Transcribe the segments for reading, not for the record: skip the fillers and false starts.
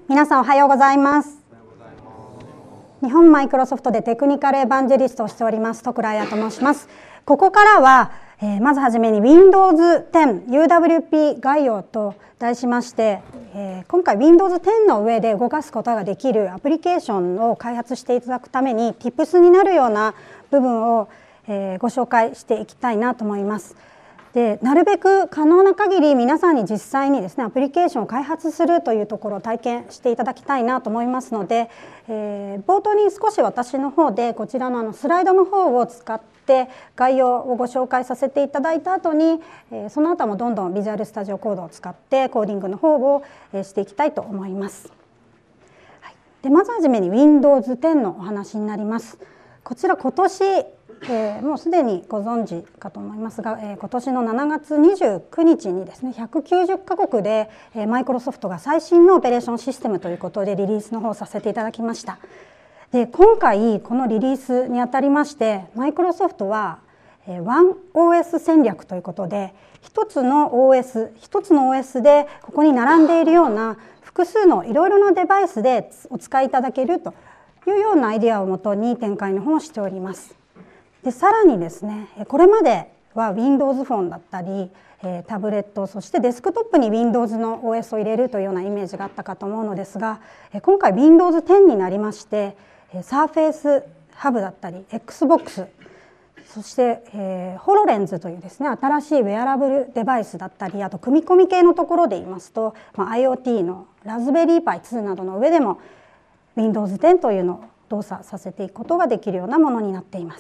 皆さんおはようございます。日本マイクロソフトでテクニカルエヴァンジェリストをしております徳良彩と申します。ここからは、まずはじめに Windows 10 UWP 概要と題しまして、今回 Windows 10の上で動かすことができるアプリケーションを開発していただくために Tips になるような部分を、ご紹介していきたいなと思います。でなるべく可能な限り皆さんに実際にですねアプリケーションを開発するというところを体験していただきたいなと思いますので、冒頭に少し私の方でこちらのスライドの方を使って概要をご紹介させていただいた後に、その後もどんどんビジュアルスタジオコードを使ってコーディングの方をしていきたいと思います。でまずはじめに Windows 10のお話になります。こちら今年もうすでにご存知かと思いますが、今年の7月29日にですね190カ国でマイクロソフトが最新のオペレーションシステムということでリリースの方をさせていただきました。で今回このリリースにあたりましてマイクロソフトは 1OS 戦略ということで一つの OS でここに並んでいるような複数のいろいろなデバイスでお使いいただけるというようなアイデアをもとに展開の方をしております。でさらにですねこれまでは Windows フォンだったりタブレットそしてデスクトップに Windows の OS を入れるというようなイメージがあったかと思うのですが今回 Windows 10になりましてSurface Hub だったり Xbox そして、HoloLens というですね新しいウェアラブルデバイスだったりあと組み込み系のところで言いますと、IoT のラズベリーパイ2などの上でも Windows 10というのを動作させていくことができるようなものになっています。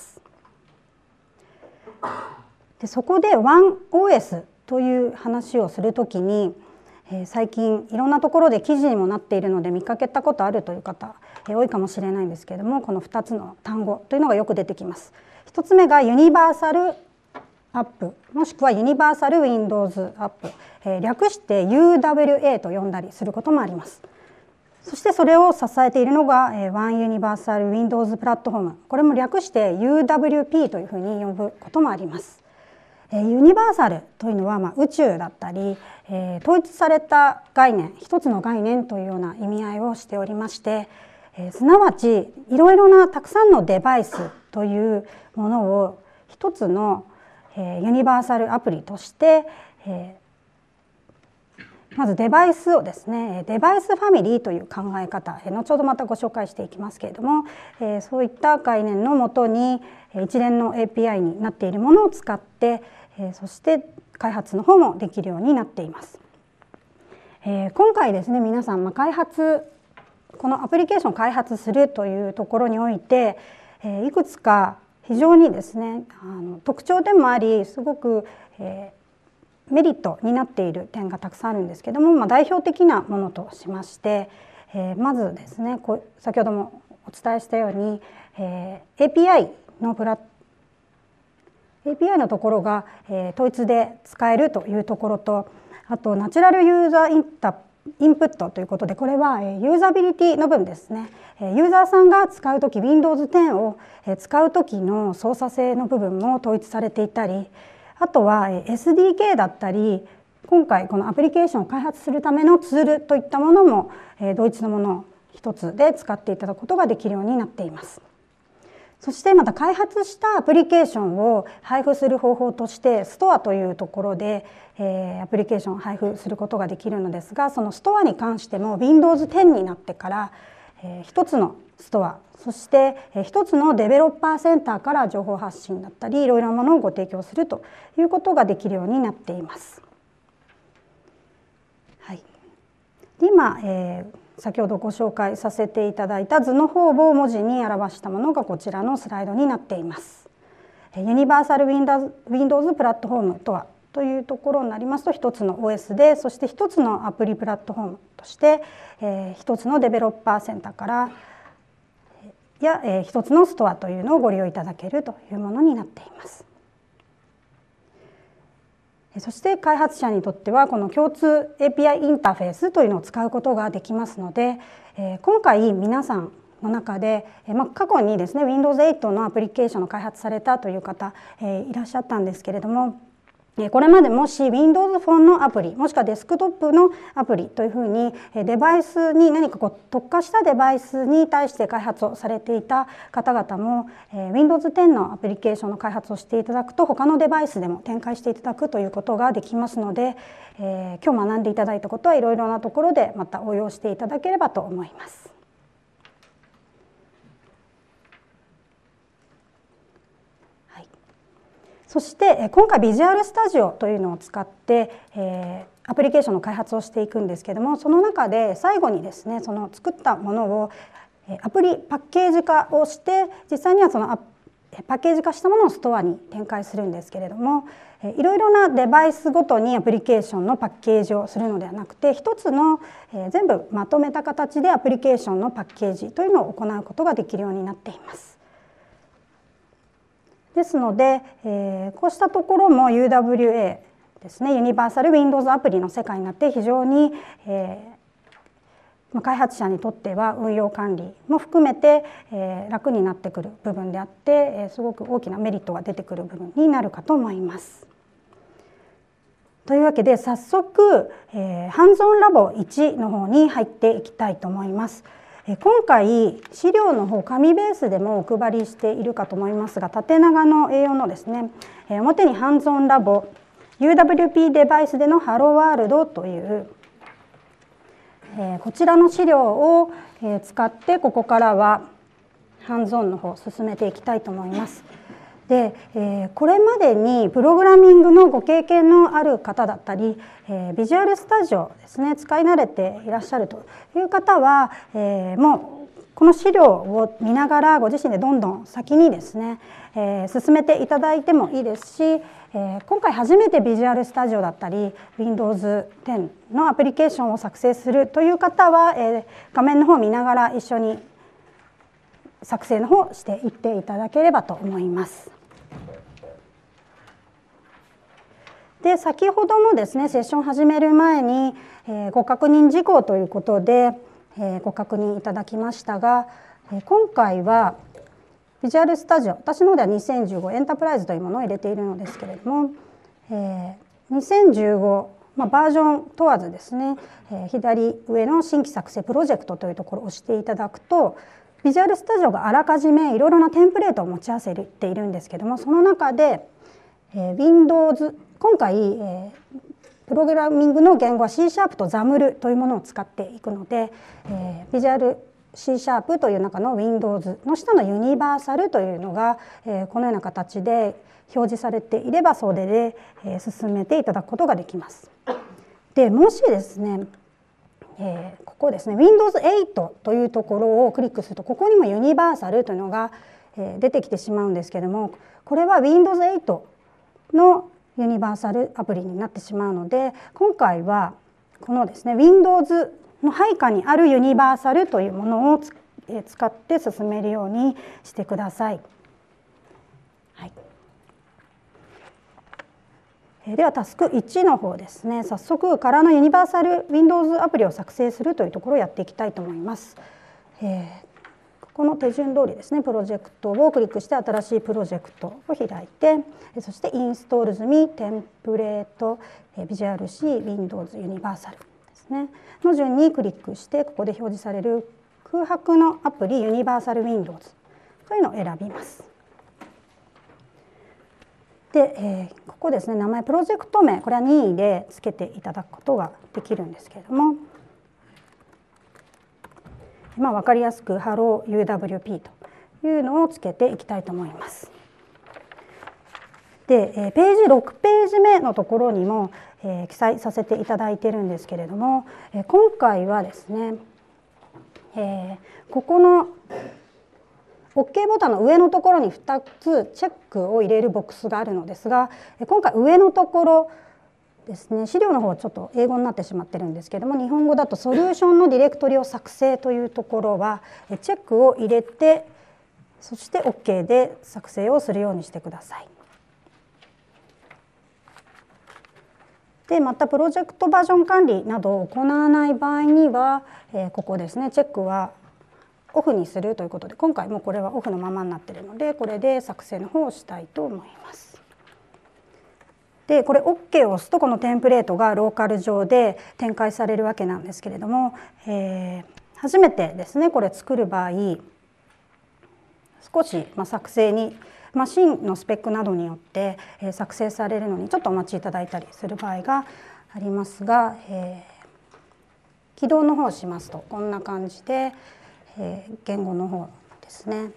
でそこで 1OS という話をするときに、最近いろんなところで記事にもなっているので見かけたことあるという方、多いかもしれないんですけれどもこの2つの単語というのがよく出てきます。1つ目がユニバーサルアップもしくはユニバーサル Windows アップ、略して UWA と呼んだりすることもあります。そしてそれを支えているのが One Universal Windows Platform これも略して UWP というふうに呼ぶこともあります。ユニバーサルというのは宇宙だったり統一された概念一つの概念というような意味合いをしておりましてすなわちいろいろなたくさんのデバイスというものを一つのユニバーサルアプリとしてまずデバイスをですねデバイスファミリーという考え方後ほどまたご紹介していきますけれどもそういった概念のもとに一連の API になっているものを使ってそして開発の方もできるようになっています。今回ですね皆さんこのアプリケーションを開発するというところにおいていくつか非常にですね特徴でもありすごくメリットになっている点がたくさんあるんですけども、代表的なものとしまして、まずですね先ほどもお伝えしたように、API のところが、統一で使えるというところとあとナチュラルユーザーインプットということでこれはユーザビリティの部分ですね。ユーザーさんが使う時 Windows 10を使う時の操作性の部分も統一されていたりあとは SDK だったり今回このアプリケーションを開発するためのツールといったものも同一のものを一つで使っていただくことができるようになっています。そしてまた開発したアプリケーションを配布する方法としてストアというところでアプリケーションを配布することができるのですがそのストアに関しても Windows 10になってから一つのストアそして一つのデベロッパーセンターから情報発信だったりいろいろなものをご提供するということができるようになっています。で今、先ほどご紹介させていただいた図の方を文字に表したものがこちらのスライドになっています。ユニバーサル Windows プラットフォームとはというところになりますと一つの OS でそして一つのアプリプラットフォームとして一つのデベロッパーセンターから一つのストアというのをご利用いただけるというものになっています。そして開発者にとってはこの共通 API インターフェースというのを使うことができますので今回皆さんの中で過去にですね Windows 8のアプリケーションを開発されたという方いらっしゃったんですけれどもこれまでもし Windows フォンのアプリもしくはデスクトップのアプリというふうにデバイスに何か特化したデバイスに対して開発をされていた方々も Windows 10のアプリケーションの開発をしていただくと他のデバイスでも展開していただくということができますので、今日学んでいただいたことはいろいろなところでまた応用していただければと思います。そして今回ビジュアルスタジオというのを使ってアプリケーションの開発をしていくんですけども、その中で最後にですねその作ったものをアプリパッケージ化をして実際にはそのパッケージ化したものをストアに展開するんですけれども、いろいろなデバイスごとにアプリケーションのパッケージをするのではなくて一つの全部まとめた形でアプリケーションのパッケージというのを行うことができるようになっています。ですので、こうしたところも UWA ですね、ユニバーサル Windows アプリの世界になって非常に、開発者にとっては運用管理も含めて、楽になってくる部分であって、すごく大きなメリットが出てくる部分になるかと思います。というわけで早速、ハンズオンラボ1の方に入っていきたいと思います。今回資料の方紙ベースでもお配りしているかと思いますが、縦長の A4 のですね、表にハンズオンラボ UWP デバイスでのハローワールドという、こちらの資料を使ってここからはハンズオンの方を進めていきたいと思います。で、これまでにプログラミングのご経験のある方だったり、ビジュアルスタジオですね使い慣れていらっしゃるという方は、もうこの資料を見ながらご自身でどんどん先にですね、進めていただいてもいいですし、今回初めてビジュアルスタジオだったり Windows 10のアプリケーションを作成するという方は、画面の方を見ながら一緒に作成の方をしていっていただければと思います。で、先ほどもですねセッション始める前に、ご確認事項ということで、ご確認いただきましたが、今回はビジュアルスタジオ、私の方では2015エンタープライズというものを入れているのですけれども、2015、バージョン問わずですね、左上の新規作成プロジェクトというところを押していただくと、ビジュアルスタジオがあらかじめいろいろなテンプレートを持ち合わせているんですけども、その中で Windows、今回プログラミングの言語は C# と XAML というものを使っていくので、ビジュアル C# という中の Windows の下のユニバーサルというのが、このような形で表示されていればそれで、進めていただくことができます。で、もしですねここですね Windows 8というところをクリックすると、ここにもユニバーサルというのが出てきてしまうんですけれども、これは Windows 8のユニバーサルアプリになってしまうので、今回はこのですね Windows の配下にあるユニバーサルというものを使って進めるようにしてください。はい、ではタスク1の方ですね、早速空のユニバーサル Windows アプリを作成するというところをやっていきたいと思います。この手順通りですね、プロジェクトをクリックして新しいプロジェクトを開いて、そしてインストール済みテンプレートビジュアル C Windows ユニバーサルですねの順にクリックして、ここで表示される空白のアプリユニバーサル Windows というのを選びます。で、ここですね、名前プロジェクト名、これは任意でつけていただくことができるんですけれども、分かりやすく Hello UWP というのをつけていきたいと思います。で、ページ6ページ目のところにも、記載させていただいているんですけれども、今回はですね、ここの OK ボタンの上のところに2つチェックを入れるボックスがあるのですが、今回上のところですね、資料の方はちょっと英語になってしまってるんですけども、日本語だとソリューションのディレクトリを作成というところはチェックを入れて、そして OK で作成をするようにしてください。で、またプロジェクトバージョン管理などを行わない場合には、ここですね、チェックはオフにするということで、今回もこれはオフのままになっているので、これで作成の方をしたいと思います。 でこれ OK を押すとこのテンプレートがローカル上で展開されるわけなんですけれども、初めてですねこれ作る場合少し作成にマシンのスペックなどによって作成されるのにちょっとお待ちいただいたりする場合がありますが、起動の方をしますとこんな感じで、言語の方ですね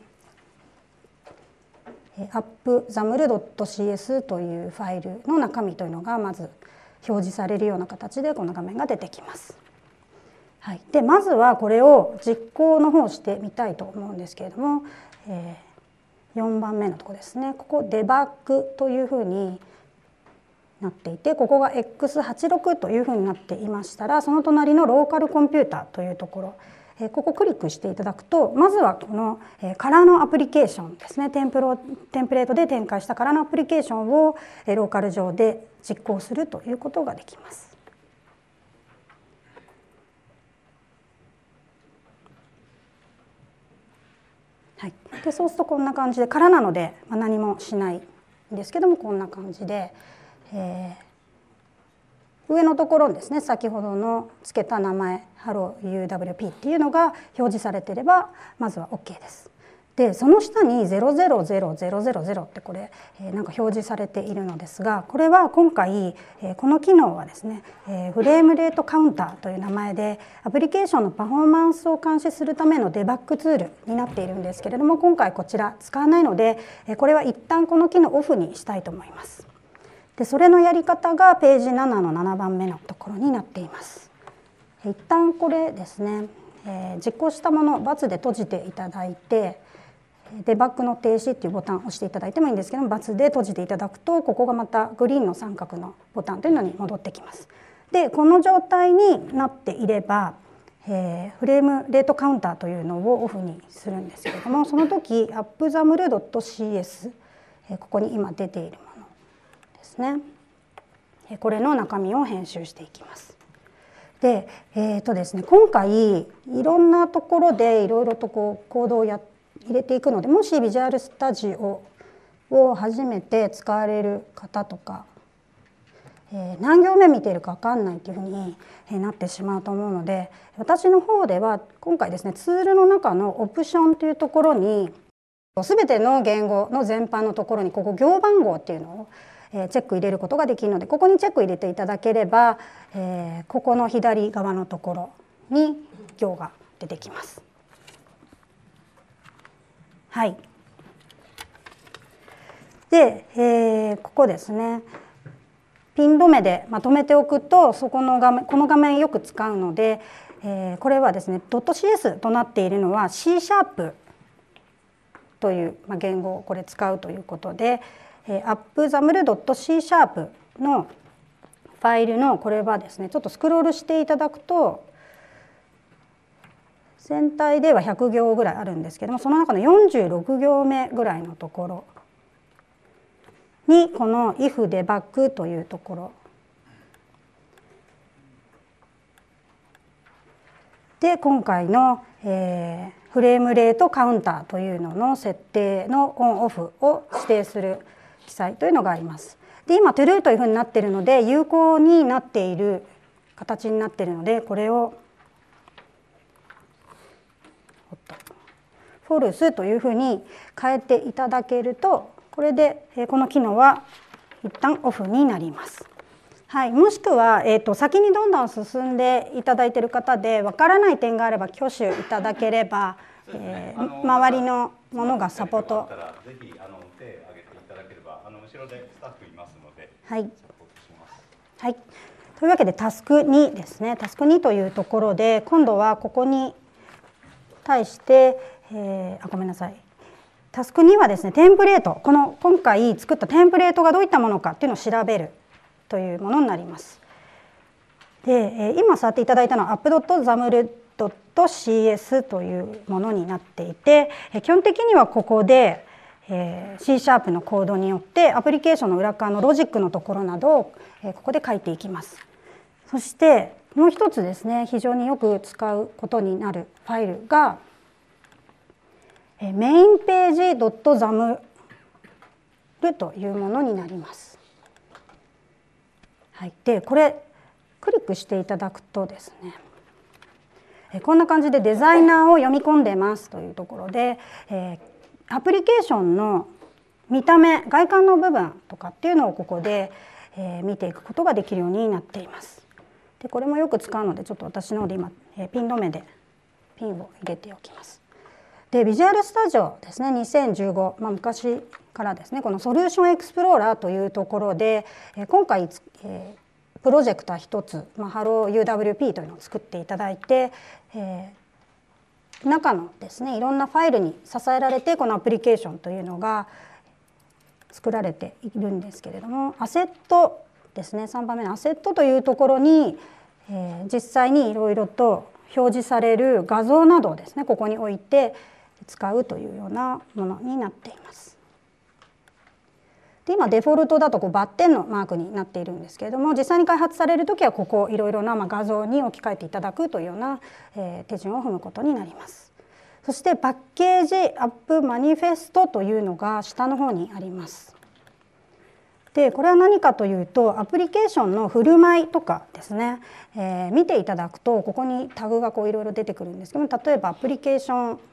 appxaml.cs というファイルの中身というのがまず表示されるような形でこの画面が出てきます。はい、でまずはこれを実行の方をしてみたいと思うんですけれども、4番目のところですねここデバッグというふうになっていてここが X86 というふうになっていましたらその隣のローカルコンピューターというところここをクリックしていただくとまずはこの空のアプリケーションですねテンプレートで展開した空のアプリケーションをローカル上で実行するということができます。はい、でそうするとこんな感じで空なので何もしないんですけどもこんな感じで、上のところにですね先ほどのつけた名前 HelloUWP っていうのが表示されていればまずは OK です。でその下に000000ってこれなんか表示されているのですがこれは今回この機能はですねフレームレートカウンターという名前でアプリケーションのパフォーマンスを監視するためのデバッグツールになっているんですけれども今回こちら使わないのでこれは一旦この機能オフにしたいと思います。でそれのやり方がページ7の7番目のところになっています。一旦これですね実行したものを×で閉じていただいてデバッグの停止っていうボタンを押していただいてもいいんですけども×で閉じていただくとここがまたグリーンの三角のボタンというのに戻ってきます。でこの状態になっていれば、フレームレートカウンターというのをオフにするんですけれどもその時 appxaml.cs ここに今出ているものですねこれの中身を編集していきます。でですね、今回いろんなところでいろいろとコードを入れていくのでもしビジュアルスタジオを初めて使われる方とか、何行目見ているか分かんないっていうふうになってしまうと思うので私の方では今回ですねツールの中のオプションというところに全ての言語の全般のところにここ行番号っていうのをチェック入れることができるのでここにチェック入れていただければ、ここの左側のところに行が出てきます。はい。で、ここですねピン止めでまとめておくとこの画面よく使うので、これはですね .cs となっているのは C# という言語をこれ使うということでappxaml.c# のファイルのこれはですねちょっとスクロールしていただくと全体では100行ぐらいあるんですけどもその中の46行目ぐらいのところにこの ifdebug というところで今回の、フレームレートカウンターというのの設定のオンオフを指定する記載というのがあります。で今 True というふうになっているので有効になっている形になっているのでこれをFalse というふうに変えていただけるとこれでこの機能は一旦オフになります。はい、もしくは、先にどんどん進んでいただいている方でわからない点があれば挙手いただければ、周りのものがサポート。ぜひ手を挙げていただければ後ろでスタッフいますので、はい、サポートします。はい、というわけでタスク2ですね。タスク2というところで今度はここに対して、ごめんなさい。タスク2はですねテンプレート今回作ったテンプレートがどういったものかっていうのを調べるというものになります。で今触っていただいたのは app.xaml.cs というものになっていて基本的にはここで C# のコードによってアプリケーションの裏側のロジックのところなどをここで書いていきます。そしてもう一つですね非常によく使うことになるファイルがメインページ .xaml というものになります。 はい、でこれクリックしていただくとですね、こんな感じでデザイナーを読み込んでますというところで、アプリケーションの見た目外観の部分とかっていうのをここで、見ていくことができるようになっています。でこれもよく使うのでちょっと私の方で今、ピン止めでピンを入れておきます。でビジュアルスタジオですね2015、昔からですねこのソリューションエクスプローラーというところで、今回、プロジェクター一つ、ハロー UWP というのを作っていただいて、中のですねいろんなファイルに支えられてこのアプリケーションというのが作られているんですけれども、アセットですね3番目のアセットというところに、実際にいろいろと表示される画像などをですねここに置いて使うというようなものになっています。で今デフォルトだとバッテンのマークになっているんですけれども、実際に開発される時はここいろいろな画像に置き換えていただくというような、手順を踏むことになります。そしてパッケージアップマニフェストというのが下の方にあります。でこれは何かというとアプリケーションの振る舞いとかですね、見ていただくとここにタグがいろいろ出てくるんですけども、例えばアプリケーション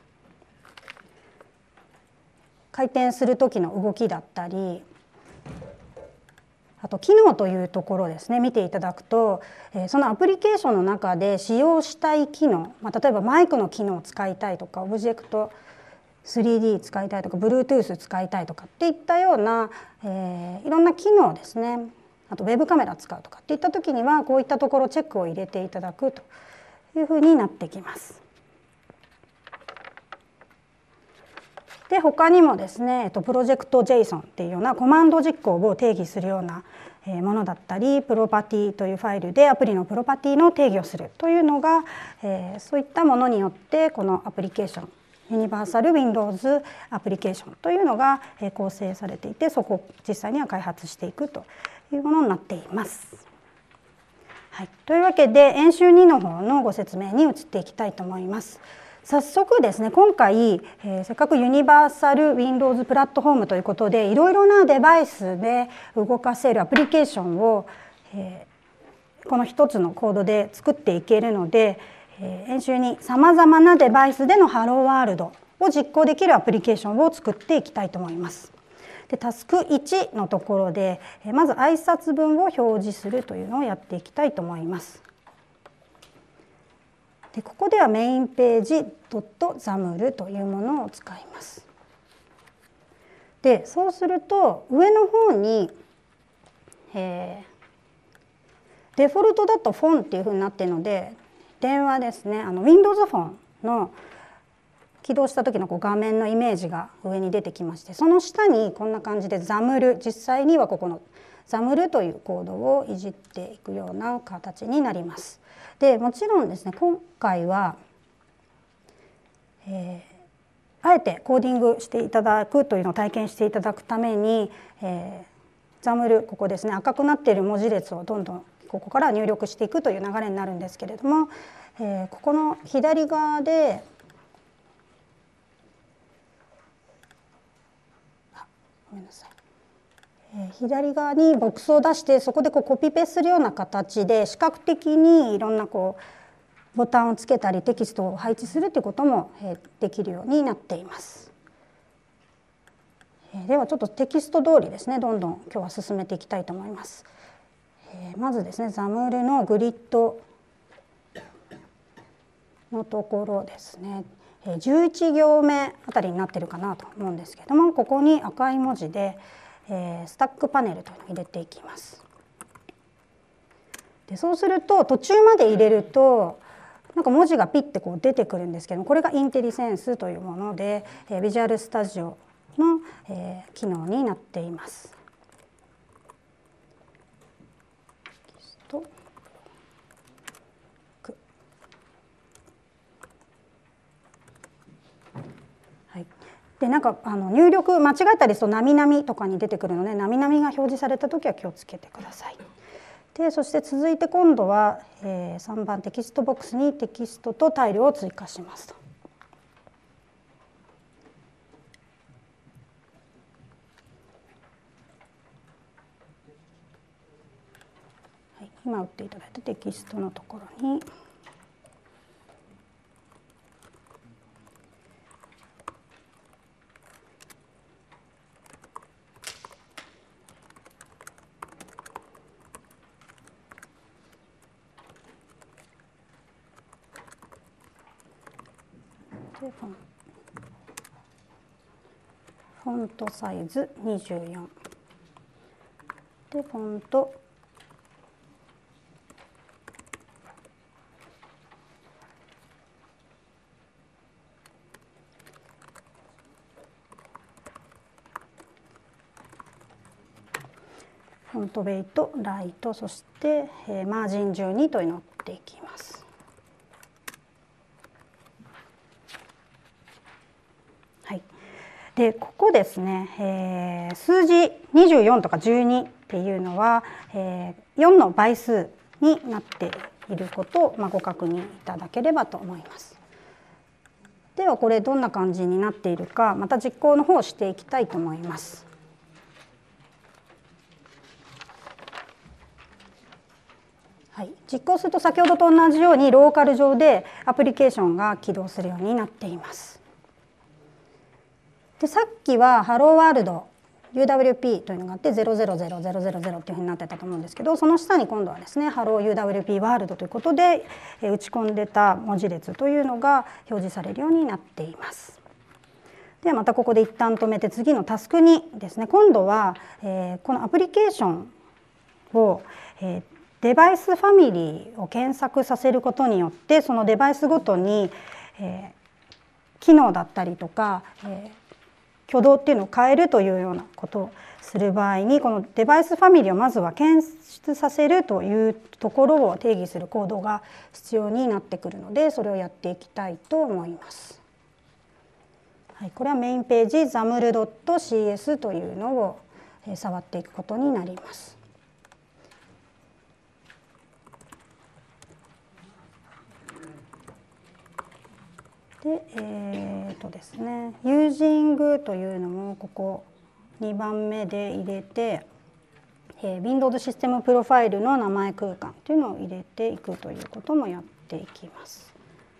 回転する時の動きだったり、あと機能というところですね見ていただくと、そのアプリケーションの中で使用したい機能、例えばマイクの機能を使いたいとかオブジェクト 3D 使いたいとか Bluetooth 使いたいとかっていったような、いろんな機能ですね、あとウェブカメラ使うとかっていった時にはこういったところチェックを入れていただくというふうになってきます。で他にもですねプロジェクト JSON っていうようなコマンド実行を定義するようなものだったり、プロパティというファイルでアプリのプロパティの定義をするというのが、そういったものによってこのアプリケーションユニバーサル Windows アプリケーションというのが構成されていて、そこを実際には開発していくというものになっています。はい、というわけで演習2の方のご説明に移っていきたいと思います。早速ですね今回、せっかくユニバーサル Windows プラットフォームということでいろいろなデバイスで動かせるアプリケーションを、この一つのコードで作っていけるので、演習にさまざまなデバイスでのハローワールドを実行できるアプリケーションを作っていきたいと思います。でタスク1のところでまず挨拶文を表示するというのをやっていきたいと思います。でここではメインページ .xaml というものを使います。でそうすると上の方に、デフォルトだとフォンっていうふうになっているので電話ですねWindows フォンの起動した時の画面のイメージが上に出てきまして、その下にこんな感じで XAML 実際にはここの XAML というコードをいじっていくような形になります。でもちろんですね今回は、あえてコーディングしていただくというのを体験していただくために、XAML ここですね赤くなっている文字列をどんどんここから入力していくという流れになるんですけれども、ここの左側でごめんなさい。左側にボックスを出してそこでコピペするような形で視覚的にいろんなボタンをつけたりテキストを配置するということもできるようになっています。ではちょっとテキスト通りですねどんどん今日は進めていきたいと思います。まずですね XAML のグリッドのところですね11行目あたりになっているかなと思うんですけれども、ここに赤い文字でスタックパネルというのを入れていきます。でそうすると途中まで入れるとなんか文字がピッて出てくるんですけども、これがインテリセンスというものでビジュアルスタジオの機能になっています。はい、でなんか入力間違えたりすると「なみなみ」とかに出てくるので「なみなみ」が表示された時は気をつけてください。でそして続いて今度は、3番テキストボックスにテキストとタイルを追加しますと。 今打っていただいたテキストのところにフォントサイズ24でフォントフォントウェイトライト、そしてマージン12というのを打っていきます。はい、でここですね、数字24とか12っていうのは、4の倍数になっていることを、ご確認いただければと思います。ではこれどんな感じになっているか、また実行の方をしていきたいと思います。はい、実行すると先ほどと同じようにローカル上でアプリケーションが起動するようになっています。でさっきはハローワールド UWP というのがあって000000というふうになってたと思うんですけど、その下に今度はですねハロー UWP ワールドということで打ち込んでた文字列というのが表示されるようになっています。ではまたここで一旦止めて次のタスク2ですね。今度はこのアプリケーションをデバイスファミリーを検索させることによってそのデバイスごとに機能だったりとか挙動っていうのを変えるというようなことをする場合にこのデバイスファミリーをまずは検出させるというところを定義するコードが必要になってくるのでそれをやっていきたいと思います。はい、これはメインページ XAML.cs というのを触っていくことになります。でですね、ユージングというのもここ2番目で入れて、Windows システムプロファイルの名前空間というのを入れていくということもやっていきます。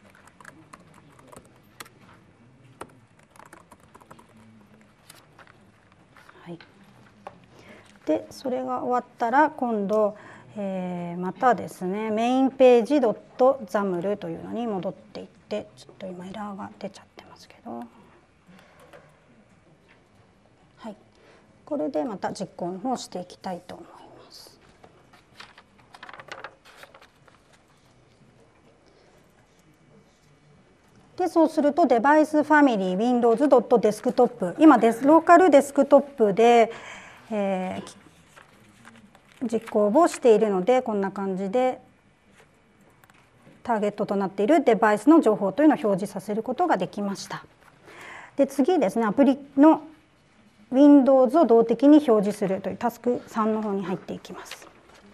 はい、でそれが終わったら今度、またですねメインページ .xaml というのに戻っていって、ちょっと今エラーが出ちゃってますけど、はい、これでまた実行の方をしていきたいと思います。でそうするとデバイスファミリー Windows.desktop 今ローカルデスクトップで、実行をしているのでこんな感じでターゲットとなっているデバイスの情報というのを表示させることができました。で次ですねアプリの Windows を動的に表示するというタスク3の方に入っていきます。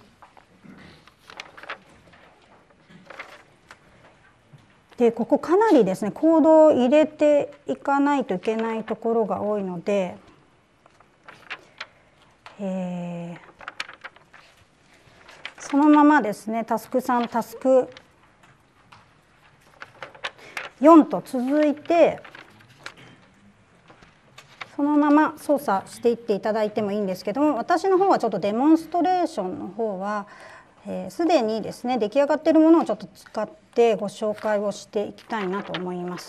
でここかなりですねコードを入れていかないといけないところが多いので、そのままですねタスク3タスク4と続いてそのまま操作していっていただいてもいいんですけども、私の方はちょっとデモンストレーションの方はすでにですね出来上がっているものをちょっと使ってご紹介をしていきたいなと思います。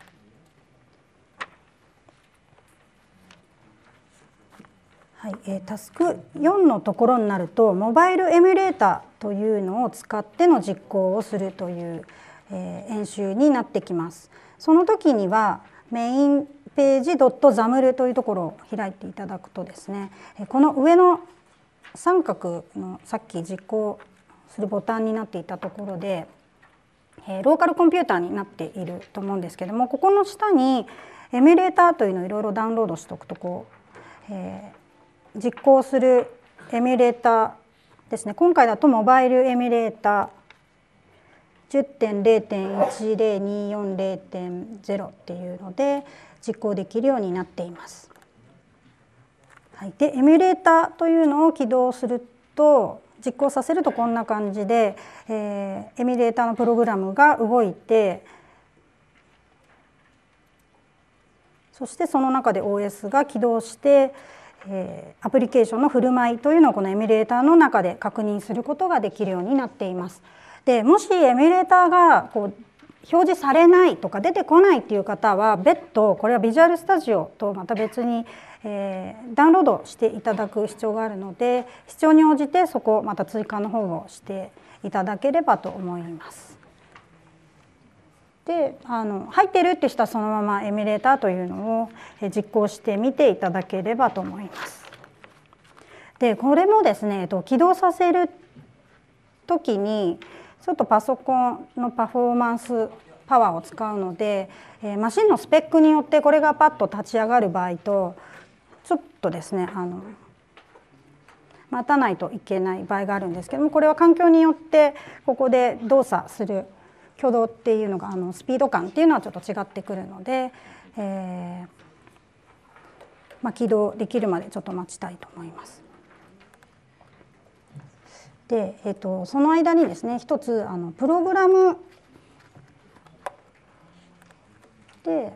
はい、タスク4のところになるとモバイルエミュレーターというのを使っての実行をするという、演習になってきます。その時にはメインページ .xaml というところを開いていただくとですねこの上の三角のさっき実行するボタンになっていたところでローカルコンピューターになっていると思うんですけども、ここの下にエミュレーターというのをいろいろダウンロードしておくとこう、実行するエミュレーターですね。今回だとモバイルエミュレーター 10.0.1024.0 っていうので実行できるようになっています。はい、でエミュレーターというのを起動すると実行させるとこんな感じで、エミュレーターのプログラムが動いて、そしてその中で OS が起動して、アプリケーションの振る舞いというのをこのエミュレーターの中で確認することができるようになっています。でもしエミュレーターがこう表示されないとか出てこないっていう方は別途これはビジュアルスタジオとまた別にダウンロードしていただく必要があるので、必要に応じてそこまた追加の方をしていただければと思います。で入っているって人はそのままエミュレーターというのを実行してみていただければと思います。でこれもですね起動させる時にちょっとパソコンのパフォーマンスパワーを使うので、マシンのスペックによってこれがパッと立ち上がる場合とちょっとですね待たないといけない場合があるんですけども、これは環境によってここで動作する挙動っていうのがスピード感っていうのはちょっと違ってくるので、起動できるまでちょっと待ちたいと思います。で、その間にですね一つプログラムで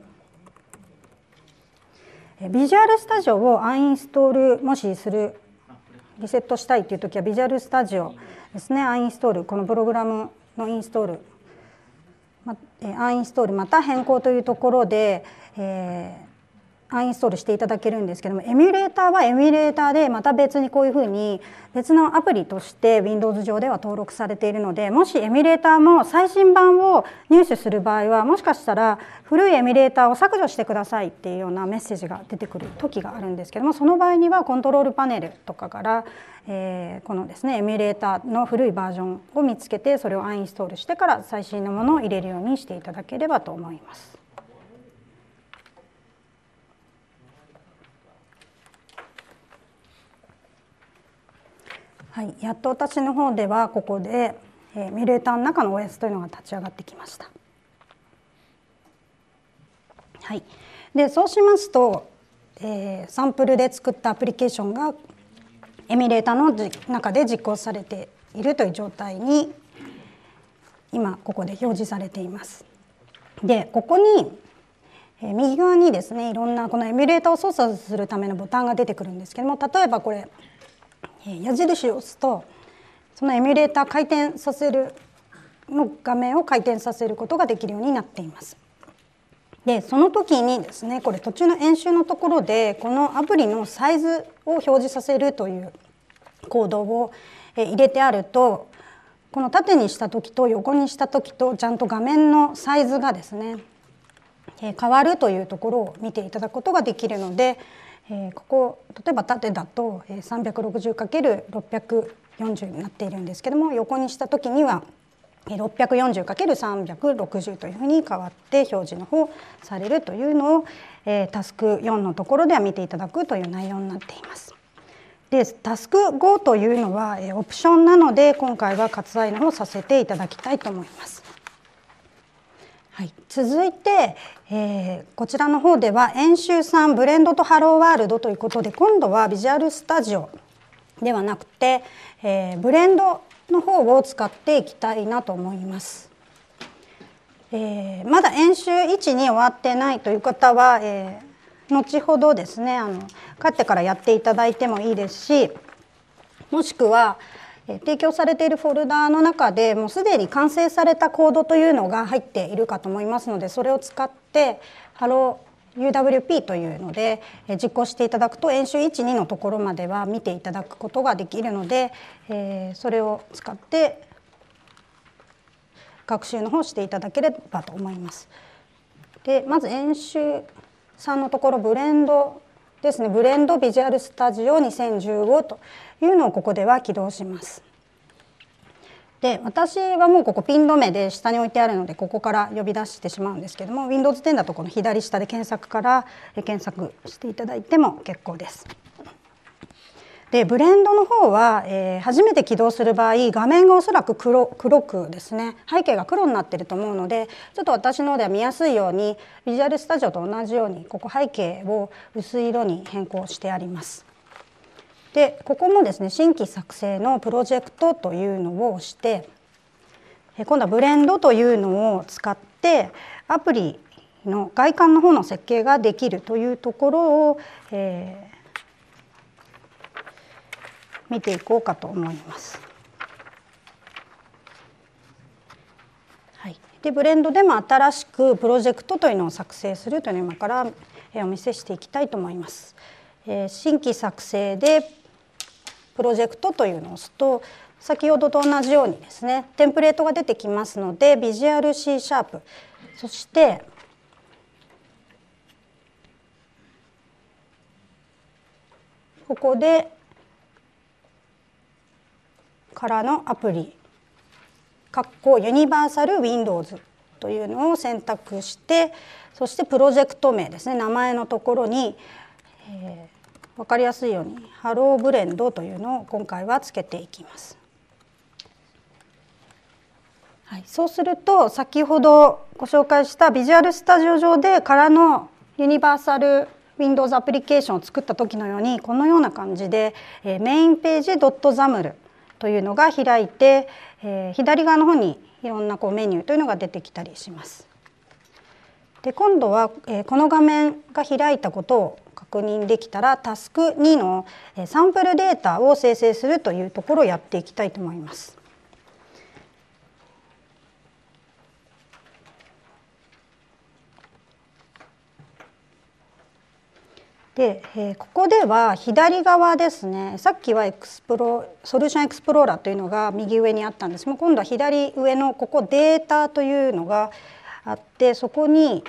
ビジュアルスタジオをアンインストールもしするリセットしたいという時はビジュアルスタジオですねアンインストールこのプログラムのインストールアンインストールまた変更というところで、アンインストールしていただけるんですけども、エミュレーターはエミュレーターでまた別にこういうふうに別のアプリとして Windows 上では登録されているので、もしエミュレーターも最新版を入手する場合はもしかしたら古いエミュレーターを削除してくださいっていうようなメッセージが出てくる時があるんですけども、その場合にはコントロールパネルとかから、このですねエミュレーターの古いバージョンを見つけてそれをアンインストールしてから最新のものを入れるようにしていただければと思います。はい、やっと私の方ではここでエミュレーターの中の OS というのが立ち上がってきました。はい、でそうしますと、サンプルで作ったアプリケーションがエミュレーターの中で実行されているという状態に今ここで表示されています。でここに右側にですねいろんなこのエミュレーターを操作するためのボタンが出てくるんですけども、例えばこれ矢印を押すとそのエミュレーター回転させるの画面を回転させることができるようになっています。でその時にですねこれ途中の演習のところでこのアプリのサイズを表示させるというコードを入れてあると、この縦にした時と横にした時とちゃんと画面のサイズがですね変わるというところを見ていただくことができるので、ここ例えば縦だと 360×640 になっているんですけども、横にした時には 640×360 というふうに変わって表示の方されるというのをタスク4のところでは見ていただくという内容になっています。でタスク5というのはオプションなので今回は割愛の方させていただきたいと思います。はい、続いて、こちらの方では演習3ブレンドとハローワールドということで、今度はビジュアルスタジオではなくて、ブレンドの方を使っていきたいなと思います。まだ演習1に終わってないという方は、後ほどですね帰ってからやっていただいてもいいですし、もしくは提供されているフォルダの中でもうすでに完成されたコードというのが入っているかと思いますので、それを使ってハロー UWP というので実行していただくと演習 1,2 のところまでは見ていただくことができるので、それを使って学習の方をしていただければと思います。でまず演習3のところブレンドですね、ブレンドビジュアルスタジオ2015というのをここでは起動します。で私はもうここピン止めで下に置いてあるのでここから呼び出してしまうんですけども、 Windows 10だとこの左下で検索から検索していただいても結構です。でブレンドの方は、初めて起動する場合画面がおそらく黒くですね背景が黒になっていると思うので、ちょっと私の方では見やすいようにビジュアルスタジオと同じようにここ背景を薄い色に変更してあります。 でここもですね新規作成のプロジェクトというのを押して今度はブレンドというのを使ってアプリの外観の方の設計ができるというところを、見ていこうかと思います。はい、でブレンドでも新しくプロジェクトというのを作成するというのを今からお見せしていきたいと思います。新規作成でプロジェクトというのを押すと先ほどと同じようにですねテンプレートが出てきますのでビジュアル C#そしてここでからのアプリユニバーサル Windows というのを選択してそしてプロジェクト名ですね名前のところに、分かりやすいようにハローブレンドというのを今回はつけていきます。はい、そうすると先ほどご紹介したビジュアルスタジオ上でからのユニバーサル Windows アプリケーションを作った時のようにこのような感じでメインページ .xaml というのが開いて左側の方にいろんなメニューというのが出てきたりします。で今度はこの画面が開いたことを確認できたらタスク2のサンプルデータを生成するというところをやっていきたいと思います。でここでは左側ですねさっきはソリューションエクスプローラーというのが右上にあったんですが今度は左上のここデータというのがあってそこに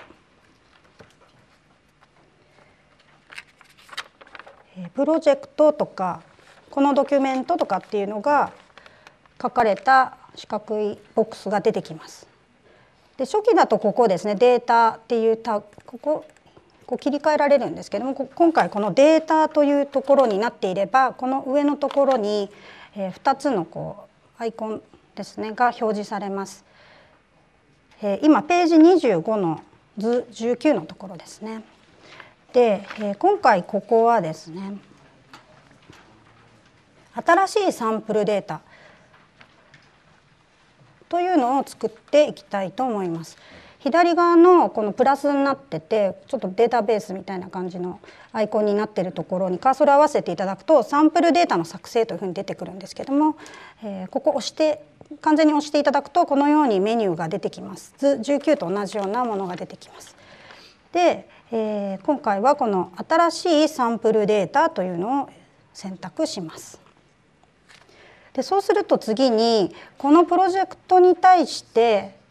プロジェクトとかこのドキュメントとかっていうのが書かれた四角いボックスが出てきます。で初期だとここですねデータっていうここ切り替えられるんですけども今回このデータというところになっていればこの上のところに2つのアイコンですねが表示されます。今ページ25の図19のところですね。で今回ここはですね新しいサンプルデータというのを作っていきたいと思います。左側のこのプラスになっててちょっとデータベースみたいな感じのアイコンになっているところにカーソルを合わせていただくとサンプルデータの作成というふうに出てくるんですけども、ここ完全に押していただくとこのようにメニューが出てきます。図19と同じようなものが出てきます。で、今回はこの新しいサンプルデータというのを選択します。でそうすると次にこのプロジェクトに対して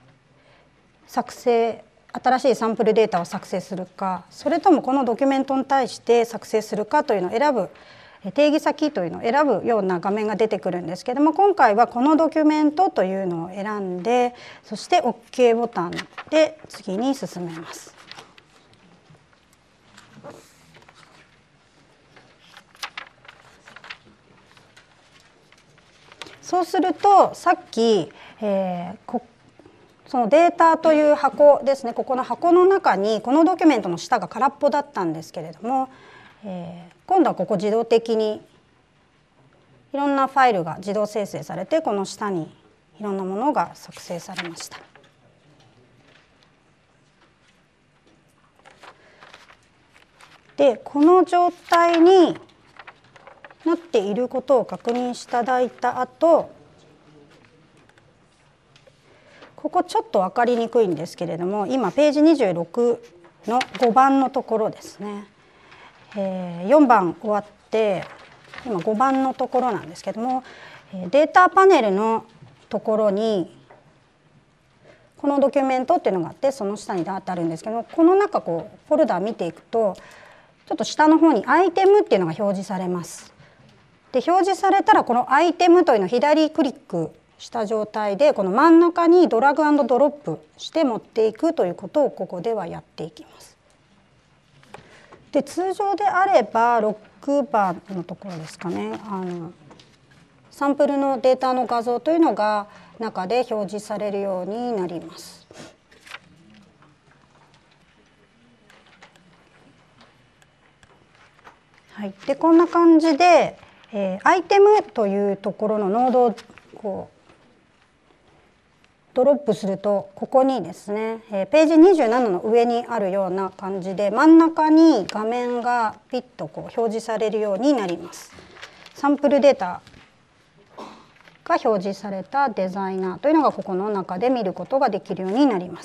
新しいサンプルデータを作成するかそれともこのドキュメントに対して作成するかというのを選ぶ定義先というのを選ぶような画面が出てくるんですけども今回はこのドキュメントというのを選んでそして OK ボタンで次に進めます。そうするとさっき、そのデータという箱ですねここの箱の中にこのドキュメントの下が空っぽだったんですけれども、今度はここ自動的にいろんなファイルが自動生成されてこの下にいろんなものが作成されました。でこの状態になっていることを確認していただいた後ここちょっと分かりにくいんですけれども今ページ26の5番のところですね、4番終わって今5番のところなんですけどもデータパネルのところにこのドキュメントっていうのがあってその下にダーッとあるんですけどこの中フォルダ見ていくとちょっと下の方にアイテムっていうのが表示されます。で表示されたらこのアイテムというのを左クリックした状態でこの真ん中にドラッグ&ドロップして持っていくということをここではやっていきます。で通常であれば6番のところですかねサンプルのデータの画像というのが中で表示されるようになります。はい、でこんな感じでアイテムというところのノードをこうドロップすると、ここにですね、ページ27の上にあるような感じで真ん中に画面がピッとこう表示されるようになります。サンプルデータが表示されたデザイナーというのがここの中で見ることができるようになります。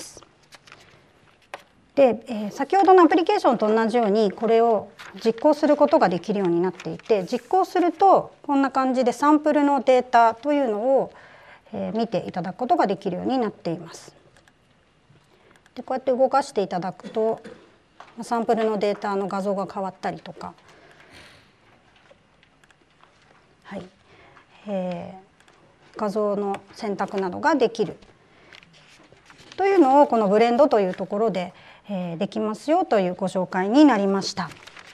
で、先ほどのアプリケーションと同じようにこれを実行することができるようになっていて、実行するとこんな感じでサンプルのデータというのを見ていただくことができるようになっています。でこうやって動かしていただくとサンプルのデータの画像が変わったりとか、はい、画像の選択などができるというのをこのブレンドというところでできますよというご紹介になりました。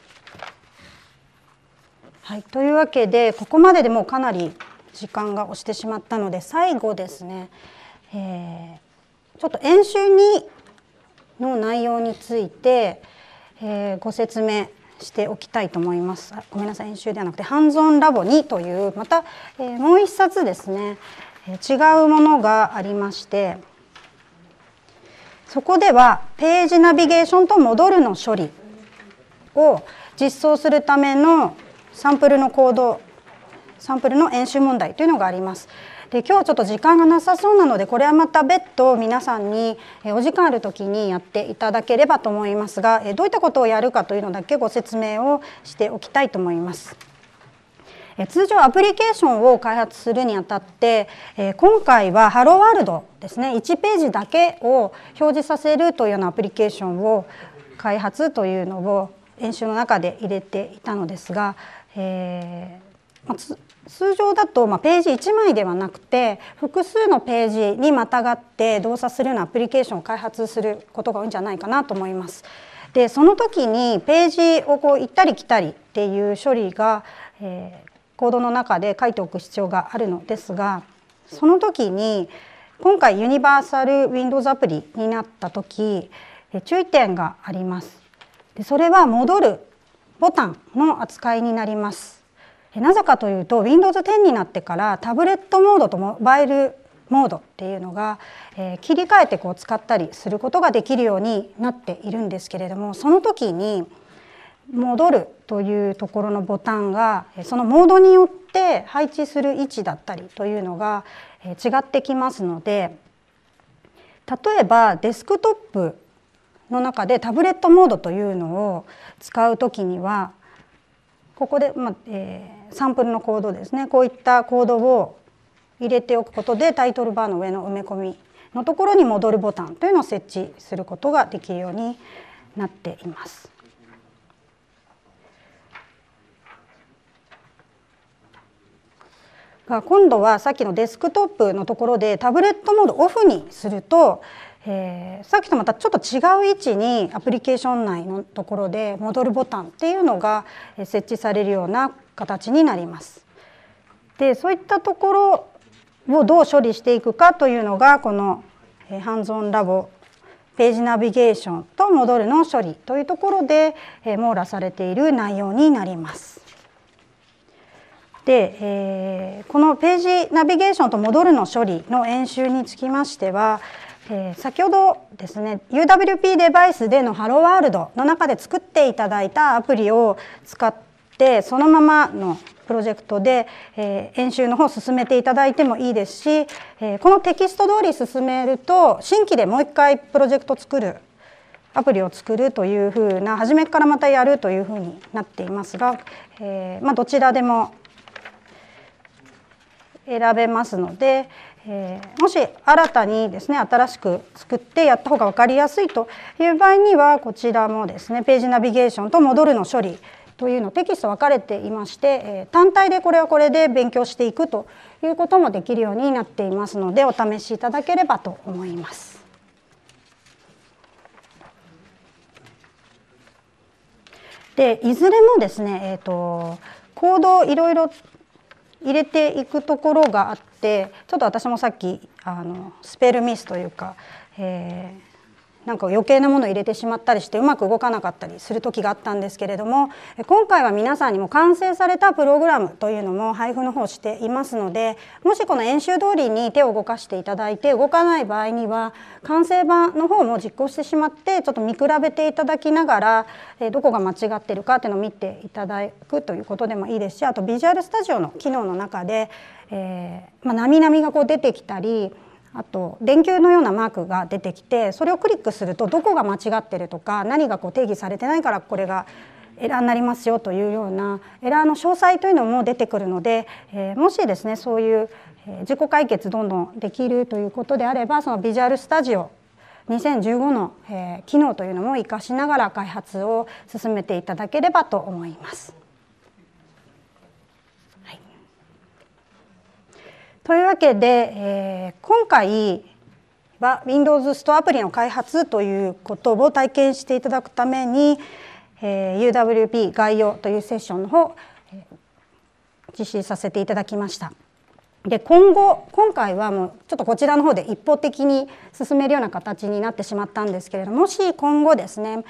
はい、というわけでここまででもうかなり時間が押してしまったので、最後ですね、ちょっと演習の内容について、ご説明しておきたいと思います。ごめんなさい、演習ではなくてハンズオンラボ2というまた、もう一冊ですね、違うものがありまして、そこではページナビゲーションと戻るの処理を実装するためのサンプルのコード、サンプルの演習問題というのがあります。で今日はちょっと時間がなさそうなので、これはまた別途皆さんにお時間ある時にやっていただければと思いますが、どういったことをやるかというのだけご説明をしておきたいと思います。通常アプリケーションを開発するにあたって、今回はハローワールドですね、1ページだけを表示させるというようなアプリケーションを開発というのを演習の中で入れていたのですが、通常だとページ1枚ではなくて複数のページにまたがって動作するようなアプリケーションを開発することが多いんじゃないかなと思います。でその時にページをこう行ったり来たりっていう処理が、コードの中で書いておく必要があるのですが、その時に今回ユニバーサル Windows アプリになった時、注意点があります。でそれは戻るボタンの扱いになります。なぜかというと Windows 10になってからタブレットモードとモバイルモードっていうのが、切り替えてこう使ったりすることができるようになっているんですけれども、その時に戻るというところのボタンがそのモードによって配置する位置だったりというのが違ってきますので、例えばデスクトップの中でタブレットモードというのを使う時にはここで、サンプルのコードですね、こういったコードを入れておくことでタイトルバーの上の埋め込みのところに戻るボタンというのを設置することができるようになっています。が今度はさっきのデスクトップのところでタブレットモードオフにすると、さっきとまたちょっと違う位置にアプリケーション内のところで戻るボタンっていうのが設置されるような形になります。でそういったところをどう処理していくかというのがこのハンズオンラボページナビゲーションと戻るの処理というところで網羅されている内容になります。で、このページナビゲーションと戻るの処理の演習につきましては、先ほどですね UWP デバイスでのハローワールドの中で作っていただいたアプリを使ってそのままのプロジェクトで、演習の方を進めていただいてもいいですし、このテキスト通り進めると新規でもう一回プロジェクト作るアプリを作るというふうな初めからまたやるというふうになっていますが、どちらでも選べますので、もし新たにですね新しく作ってやった方が分かりやすいという場合にはこちらもですねページナビゲーションと戻るの処理というのテキスト分かれていまして、単体でこれはこれで勉強していくということもできるようになっていますのでお試しいただければと思います。でいずれもですね、コードをいろいろ入れていくところがあってちょっと私もさっきスペルミスというか、 なんか余計なものを入れてしまったりしてうまく動かなかったりする時があったんですけれども、今回は皆さんにも完成されたプログラムというのも配布の方していますので、もしこの演習通りに手を動かしていただいて動かない場合には完成版の方も実行してしまってちょっと見比べていただきながらどこが間違っているかっていうのを見ていただくということでもいいですし、あとビジュアルスタジオの機能の中で、なみなみがこう出てきたり、あと電球のようなマークが出てきて、それをクリックするとどこが間違ってるとか何がこう定義されてないからこれがエラーになりますよというようなエラーの詳細というのも出てくるので、もしですねそういう自己解決どんどんできるということであれば、そのビジュアルスタジオ2015の機能というのも活かしながら開発を進めていただければと思います。というわけで、今回は Windows ストアアプリの開発ということを体験していただくために、UWP 概要というセッションの方、実施させていただきました。で、今回はもうちょっとこちらの方で一方的に進めるような形になってしまったんですけれども、もし今後ですね、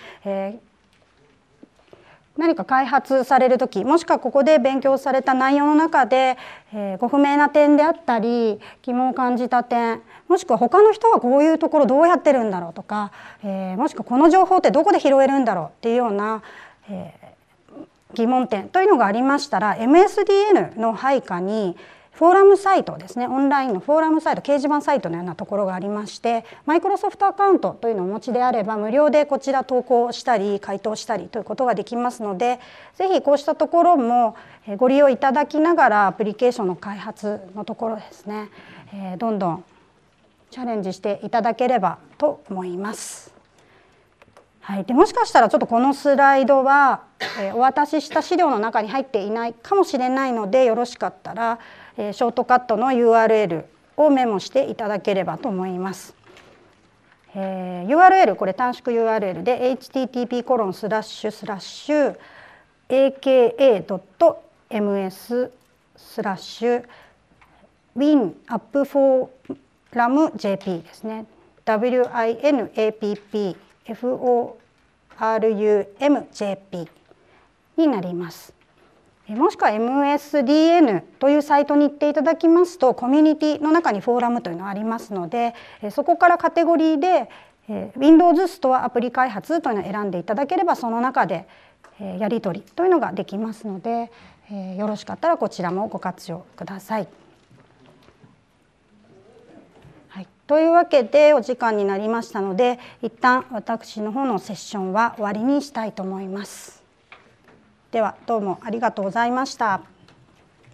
何か開発される時、もしくはここで勉強された内容の中で、ご不明な点であったり疑問を感じた点、もしくは他の人はこういうところどうやってるんだろうとか、もしくはこの情報ってどこで拾えるんだろうっていうような、疑問点というのがありましたら、 MSDN の配下にフォーラムサイトですね、オンラインのフォーラムサイト、掲示板サイトのようなところがありまして、マイクロソフトアカウントというのをお持ちであれば無料でこちら投稿したり回答したりということができますので、ぜひこうしたところもご利用いただきながらアプリケーションの開発のところですね、どんどんチャレンジしていただければと思います。はい、でもしかしたらちょっとこのスライドは、お渡しした資料の中に入っていないかもしれないので、よろしかったらショートカットの URL をメモしていただければと思います。URL、これ短縮 URL で http://aka.ms/winapforumjp ですね。winapforumjp になります。もしくは MSDN というサイトに行っていただきますと、コミュニティの中にフォーラムというのがありますので、そこからカテゴリーで Windows ストアアプリ開発というのを選んでいただければ、その中でやり取りというのができますので、よろしかったらこちらもご活用ください。はい、というわけでお時間になりましたので、一旦私の方のセッションは終わりにしたいと思います。ではどうもありがとうございました。